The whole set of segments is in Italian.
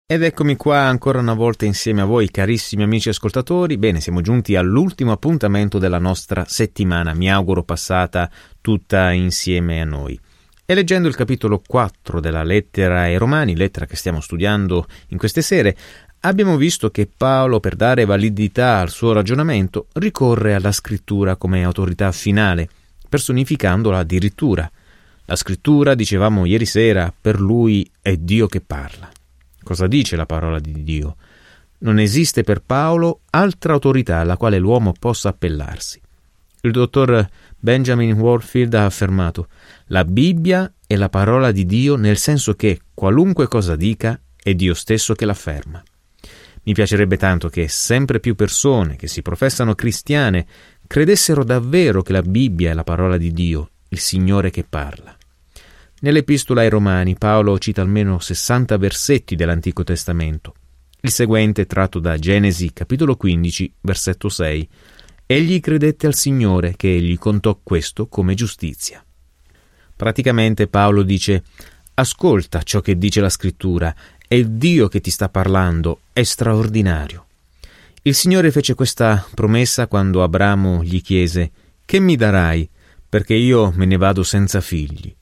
Ed eccomi qua ancora una volta insieme a voi, carissimi amici ascoltatori. Bene, siamo giunti all'ultimo appuntamento della nostra settimana, mi auguro passata tutta insieme a noi. E leggendo il capitolo 4 della lettera ai Romani, lettera che stiamo studiando in queste sere, abbiamo visto che Paolo, per dare validità al suo ragionamento, ricorre alla scrittura come autorità finale, personificandola addirittura. La scrittura, dicevamo ieri sera, per lui è Dio che parla. Cosa dice la parola di Dio? Non esiste per Paolo altra autorità alla quale l'uomo possa appellarsi. Il dottor Benjamin Warfield ha affermato: la Bibbia è la parola di Dio nel senso che qualunque cosa dica è Dio stesso che l'afferma. Mi piacerebbe tanto che sempre più persone che si professano cristiane credessero davvero che la Bibbia è la parola di Dio, il Signore che parla. Nell'Epistola ai Romani Paolo cita almeno 60 versetti dell'Antico Testamento. Il seguente è tratto da Genesi capitolo 15, versetto 6. Egli credette al Signore che gli contò questo come giustizia. Praticamente Paolo dice: ascolta ciò che dice la Scrittura, è il Dio che ti sta parlando, è straordinario. Il Signore fece questa promessa quando Abramo gli chiese: che mi darai, perché io me ne vado senza figli?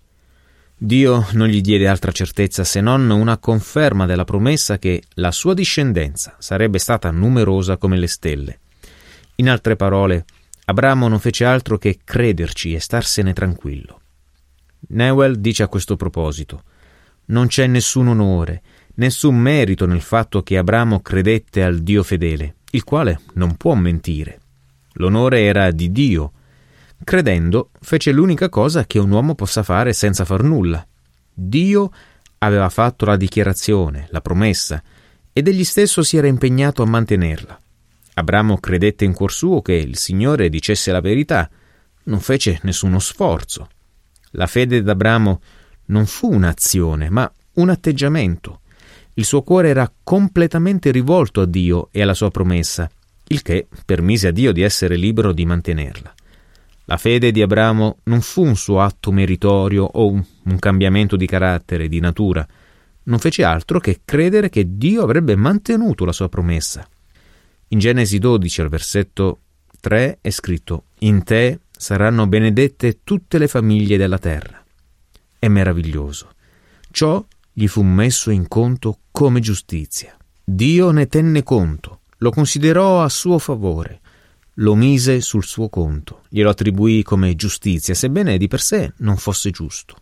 Dio non gli diede altra certezza se non una conferma della promessa che la sua discendenza sarebbe stata numerosa come le stelle. In altre parole, Abramo non fece altro che crederci e starsene tranquillo. Newell dice a questo proposito: non c'è nessun onore, nessun merito nel fatto che Abramo credette al Dio fedele, il quale non può mentire. L'onore era di Dio. Credendo, fece l'unica cosa che un uomo possa fare senza far nulla. Dio aveva fatto la dichiarazione, la promessa, ed egli stesso si era impegnato a mantenerla. Abramo credette in cuor suo che il Signore dicesse la verità, non fece nessuno sforzo. La fede d'Abramo non fu un'azione, ma un atteggiamento. Il suo cuore era completamente rivolto a Dio e alla sua promessa, il che permise a Dio di essere libero di mantenerla. La fede di Abramo non fu un suo atto meritorio o un cambiamento di carattere, di natura. Non fece altro che credere che Dio avrebbe mantenuto la sua promessa. In Genesi 12, al versetto 3, è scritto: in te saranno benedette tutte le famiglie della terra. È meraviglioso. Ciò gli fu messo in conto come giustizia. Dio ne tenne conto, lo considerò a suo favore, lo mise sul suo conto, glielo attribuì come giustizia, sebbene di per sé non fosse giusto.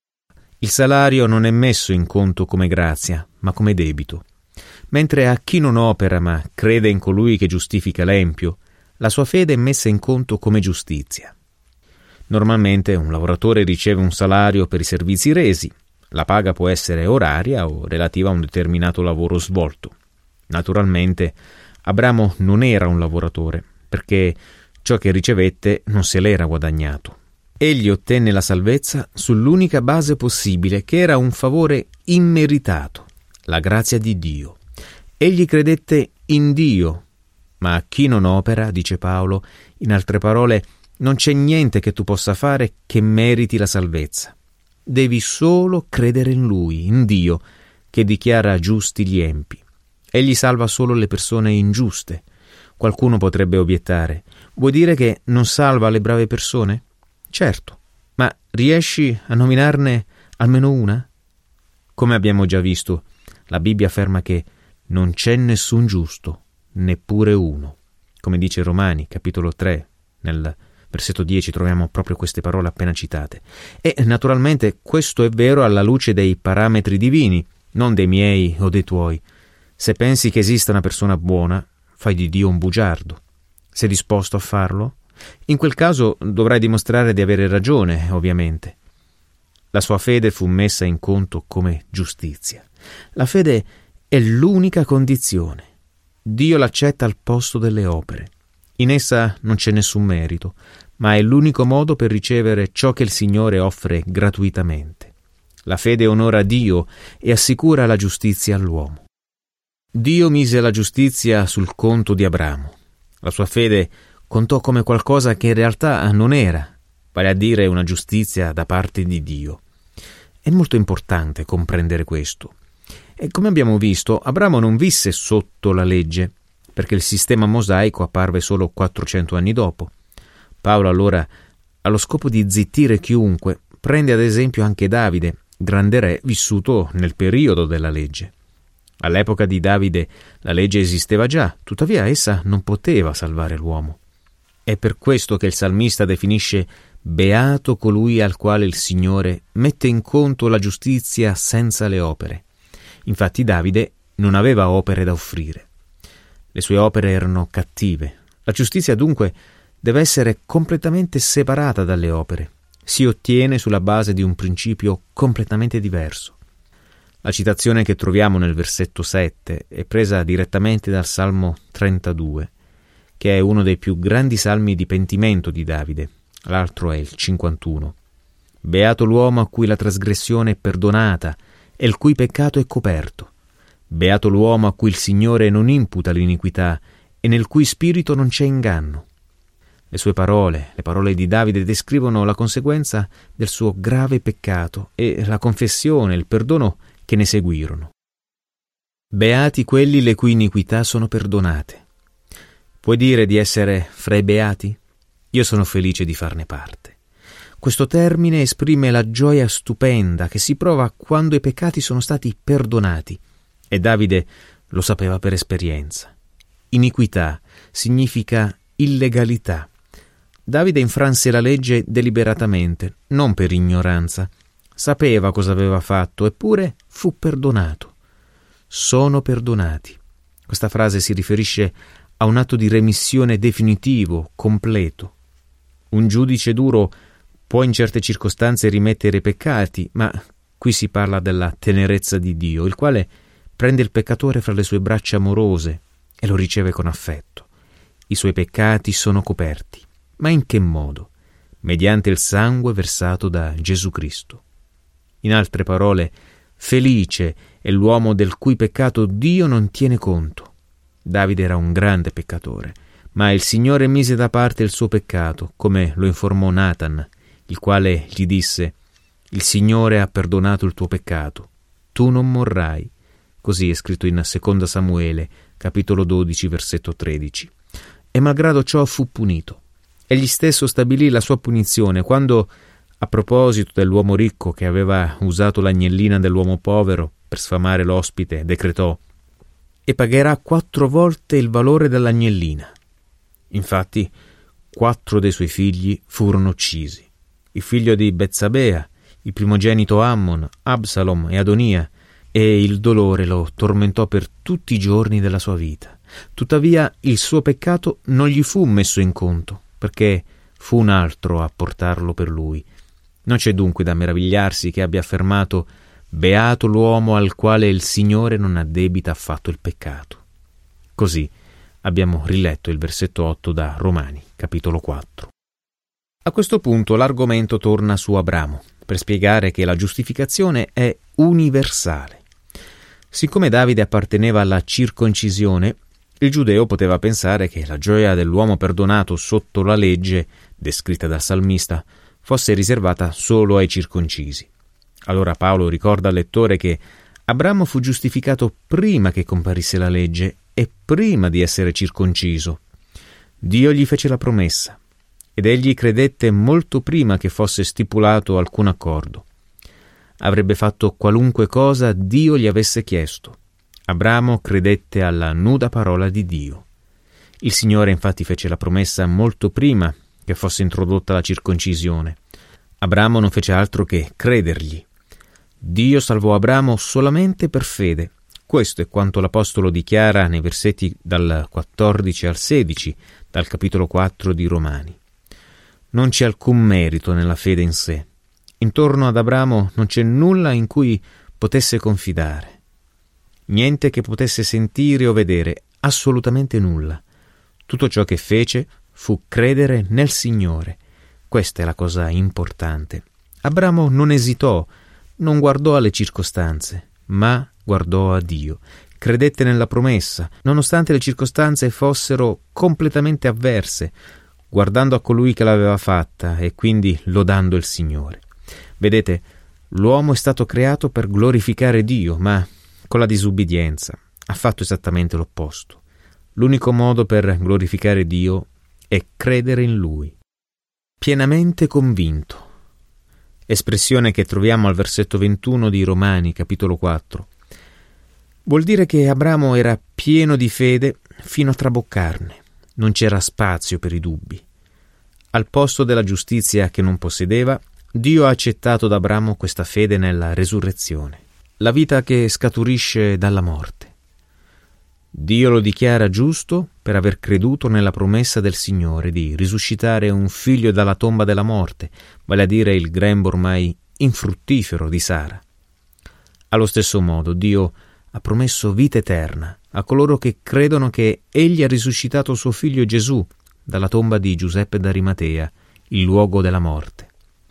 Il salario non è messo in conto come grazia, ma come debito. Mentre a chi non opera ma crede in colui che giustifica l'empio, la sua fede è messa in conto come giustizia. Normalmente un lavoratore riceve un salario per i servizi resi. La paga può essere oraria o relativa a un determinato lavoro svolto. Naturalmente, Abramo non era un lavoratore, perché ciò che ricevette non se l'era guadagnato. Egli ottenne la salvezza sull'unica base possibile, che era un favore immeritato, la grazia di Dio. Egli credette in Dio, ma a chi non opera, dice Paolo, in altre parole, non c'è niente che tu possa fare che meriti la salvezza. Devi solo credere in Lui, in Dio, che dichiara giusti gli empi. Egli salva solo le persone ingiuste. Qualcuno potrebbe obiettare: vuoi dire che non salva le brave persone? Certo, ma riesci a nominarne almeno una? Come abbiamo già visto, la Bibbia afferma che non c'è nessun giusto, neppure uno. Come dice Romani, capitolo 3, nel versetto 10 troviamo proprio queste parole appena citate. E naturalmente questo è vero alla luce dei parametri divini, non dei miei o dei tuoi. Se pensi che esista una persona buona, fai di Dio un bugiardo. Sei disposto a farlo? In quel caso dovrai dimostrare di avere ragione, ovviamente. La sua fede fu messa in conto come giustizia. La fede è l'unica condizione. Dio l'accetta al posto delle opere. In essa non c'è nessun merito, ma è l'unico modo per ricevere ciò che il Signore offre gratuitamente. La fede onora Dio e assicura la giustizia all'uomo. Dio mise la giustizia sul conto di Abramo. La sua fede contò come qualcosa che in realtà non era, vale a dire una giustizia da parte di Dio. È molto importante comprendere questo. E come abbiamo visto, Abramo non visse sotto la legge, perché il sistema mosaico apparve solo 400 anni dopo. Paolo allora, allo scopo di zittire chiunque, prende ad esempio anche Davide, grande re vissuto nel periodo della legge. All'epoca di Davide la legge esisteva già, tuttavia essa non poteva salvare l'uomo. È per questo che il salmista definisce beato colui al quale il Signore mette in conto la giustizia senza le opere. Infatti Davide non aveva opere da offrire. Le sue opere erano cattive. La giustizia dunque deve essere completamente separata dalle opere. Si ottiene sulla base di un principio completamente diverso. La citazione che troviamo nel versetto 7 è presa direttamente dal Salmo 32, che è uno dei più grandi salmi di pentimento di Davide. L'altro è il 51. Beato l'uomo a cui la trasgressione è perdonata e il cui peccato è coperto. Beato l'uomo a cui il Signore non imputa l'iniquità e nel cui spirito non c'è inganno. Le sue parole, le parole di Davide, descrivono la conseguenza del suo grave peccato e la confessione, il perdono che ne seguirono. Beati quelli le cui iniquità sono perdonate. Puoi dire di essere fra i beati? Io sono felice di farne parte. Questo termine esprime la gioia stupenda che si prova quando i peccati sono stati perdonati, e Davide lo sapeva per esperienza. Iniquità significa illegalità. Davide infranse la legge deliberatamente, non per ignoranza. Sapeva cosa aveva fatto, eppure fu perdonato. Sono perdonati. Questa frase si riferisce a un atto di remissione definitivo, completo. Un giudice duro può in certe circostanze rimettere i peccati, ma qui si parla della tenerezza di Dio, il quale prende il peccatore fra le sue braccia amorose e lo riceve con affetto. I suoi peccati sono coperti. Ma in che modo? Mediante il sangue versato da Gesù Cristo. In altre parole, felice è l'uomo del cui peccato Dio non tiene conto. Davide era un grande peccatore, ma il Signore mise da parte il suo peccato, come lo informò Nathan, il quale gli disse: «Il Signore ha perdonato il tuo peccato, tu non morrai». Così è scritto in 2 Samuele, capitolo 12, versetto 13. E malgrado ciò fu punito. Egli stesso stabilì la sua punizione quando, a proposito dell'uomo ricco che aveva usato l'agnellina dell'uomo povero per sfamare l'ospite, decretò: «E pagherà 4 volte il valore dell'agnellina». Infatti, 4 dei suoi figli furono uccisi. Il figlio di Betsabea, il primogenito Ammon, Absalom e Adonia, e il dolore lo tormentò per tutti i giorni della sua vita. Tuttavia il suo peccato non gli fu messo in conto, perché fu un altro a portarlo per lui. Non c'è dunque da meravigliarsi che abbia affermato: «Beato l'uomo al quale il Signore non addebita affatto il peccato». Così abbiamo riletto il versetto 8 da Romani, capitolo 4. A questo punto l'argomento torna su Abramo, per spiegare che la giustificazione è universale. Siccome Davide apparteneva alla circoncisione, il giudeo poteva pensare che la gioia dell'uomo perdonato sotto la legge, descritta dal salmista, fosse riservata solo ai circoncisi. Allora Paolo ricorda al lettore che Abramo fu giustificato prima che comparisse la legge e prima di essere circonciso. Dio gli fece la promessa ed egli credette molto prima che fosse stipulato alcun accordo. Avrebbe fatto qualunque cosa Dio gli avesse chiesto. Abramo credette alla nuda parola di Dio. Il Signore infatti fece la promessa molto prima che fosse introdotta la circoncisione. Abramo non fece altro che credergli. Dio salvò Abramo solamente per fede. Questo è quanto l'Apostolo dichiara nei versetti dal 14 al 16 dal capitolo 4 di Romani. Non c'è alcun merito nella fede in sé. Intorno ad Abramo non c'è nulla in cui potesse confidare. Niente che potesse sentire o vedere, assolutamente nulla. Tutto ciò che fece fu credere nel Signore. Questa è la cosa importante. Abramo non esitò, non guardò alle circostanze, ma guardò a Dio. Credette nella promessa, nonostante le circostanze fossero completamente avverse, guardando a colui che l'aveva fatta e quindi lodando il Signore. Vedete, l'uomo è stato creato per glorificare Dio, ma con la disubbidienza, ha fatto esattamente l'opposto. L'unico modo per glorificare Dio è credere in Lui. Pienamente convinto. Espressione che troviamo al versetto 21 di Romani, capitolo 4. Vuol dire che Abramo era pieno di fede fino a traboccarne. Non c'era spazio per i dubbi. Al posto della giustizia che non possedeva, Dio ha accettato da Abramo questa fede nella resurrezione, la vita che scaturisce dalla morte. Dio lo dichiara giusto per aver creduto nella promessa del Signore di risuscitare un figlio dalla tomba della morte, vale a dire il grembo ormai infruttifero di Sara. Allo stesso modo, Dio ha promesso vita eterna a coloro che credono che Egli ha risuscitato suo figlio Gesù dalla tomba di Giuseppe d'Arimatea, il luogo della morte.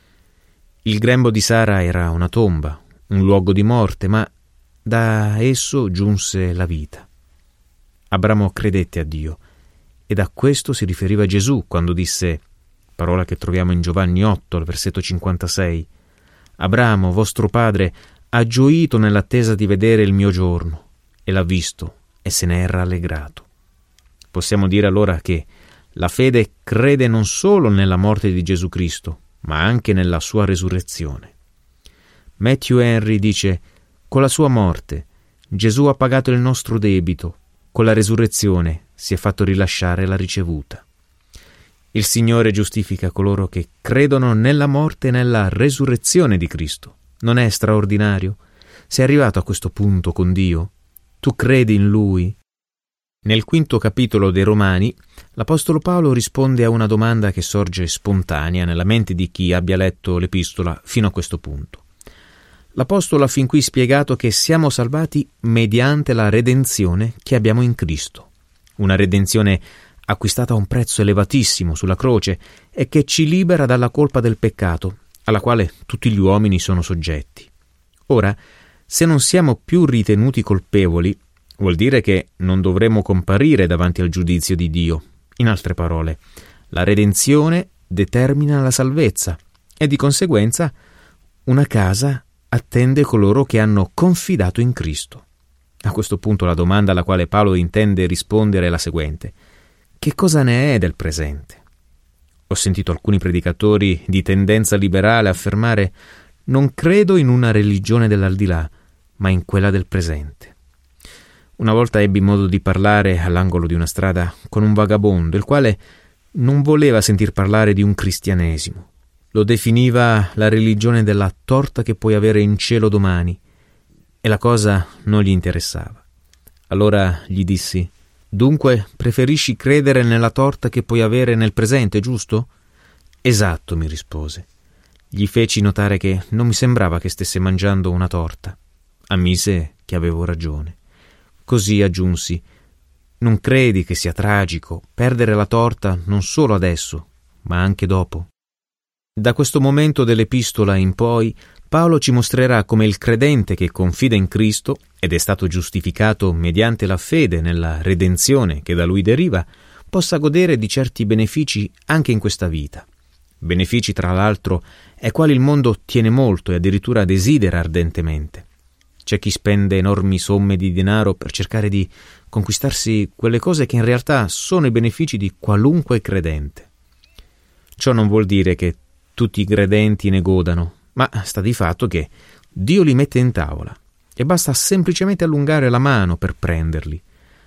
Il grembo di Sara era una tomba, un luogo di morte, ma da esso giunse la vita. Abramo credette a Dio, ed a questo si riferiva Gesù quando disse, parola che troviamo in Giovanni 8, al versetto 56, «Abramo, vostro padre, ha gioito nell'attesa di vedere il mio giorno, e l'ha visto, e se ne è rallegrato». Possiamo dire allora che la fede crede non solo nella morte di Gesù Cristo, ma anche nella sua resurrezione. Matthew Henry dice, «Con la sua morte Gesù ha pagato il nostro debito, con la resurrezione si è fatto rilasciare la ricevuta». Il Signore giustifica coloro che credono nella morte e nella resurrezione di Cristo. Non è straordinario? Sei arrivato a questo punto con Dio? Tu credi in Lui? Nel 5° capitolo dei Romani, l'Apostolo Paolo risponde a una domanda che sorge spontanea nella mente di chi abbia letto l'Epistola fino a questo punto. L'Apostolo ha fin qui spiegato che siamo salvati mediante la redenzione che abbiamo in Cristo. Una redenzione acquistata a un prezzo elevatissimo sulla croce e che ci libera dalla colpa del peccato, alla quale tutti gli uomini sono soggetti. Ora, se non siamo più ritenuti colpevoli, vuol dire che non dovremo comparire davanti al giudizio di Dio. In altre parole, la redenzione determina la salvezza e di conseguenza una casa attende coloro che hanno confidato in Cristo. A questo punto la domanda alla quale Paolo intende rispondere è la seguente: che cosa ne è del presente? Ho sentito alcuni predicatori di tendenza liberale affermare: non credo in una religione dell'aldilà, ma in quella del presente. Una volta ebbi modo di parlare all'angolo di una strada con un vagabondo, il quale non voleva sentir parlare di un cristianesimo. Lo definiva la religione della torta che puoi avere in cielo domani, e la cosa non gli interessava. Allora gli dissi: dunque preferisci credere nella torta che puoi avere nel presente, giusto? Esatto, mi rispose. Gli feci notare che non mi sembrava che stesse mangiando una torta. Ammise che avevo ragione. Così aggiunsi: non credi che sia tragico perdere la torta non solo adesso, ma anche dopo? Da questo momento dell'epistola in poi, Paolo ci mostrerà come il credente che confida in Cristo ed è stato giustificato mediante la fede nella redenzione che da lui deriva, possa godere di certi benefici anche in questa vita. Benefici, tra l'altro, ai quali il mondo tiene molto e addirittura desidera ardentemente. C'è chi spende enormi somme di denaro per cercare di conquistarsi quelle cose che in realtà sono i benefici di qualunque credente. Ciò non vuol dire che tutti i credenti ne godano, ma sta di fatto che Dio li mette in tavola e basta semplicemente allungare la mano per prenderli.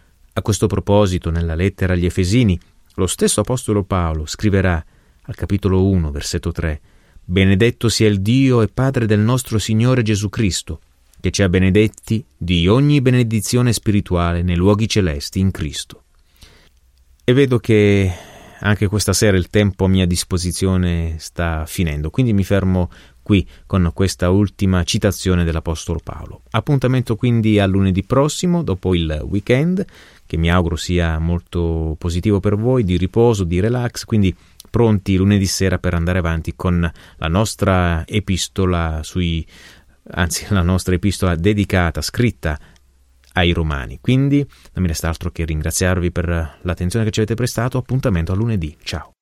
A questo proposito, nella lettera agli Efesini, lo stesso Apostolo Paolo scriverà al capitolo 1, versetto 3: «Benedetto sia il Dio e Padre del nostro Signore Gesù Cristo, che ci ha benedetti di ogni benedizione spirituale nei luoghi celesti in Cristo». E vedo che anche questa sera il tempo a mia disposizione sta finendo, quindi mi fermo qui con questa ultima citazione dell'Apostolo Paolo. Appuntamento quindi a lunedì prossimo, dopo il weekend, che mi auguro sia molto positivo per voi, di riposo, di relax, quindi pronti lunedì sera per andare avanti con la nostra epistola la nostra epistola dedicata, scritta ai Romani. Quindi non mi resta altro che ringraziarvi per l'attenzione che ci avete prestato. Appuntamento a lunedì. Ciao.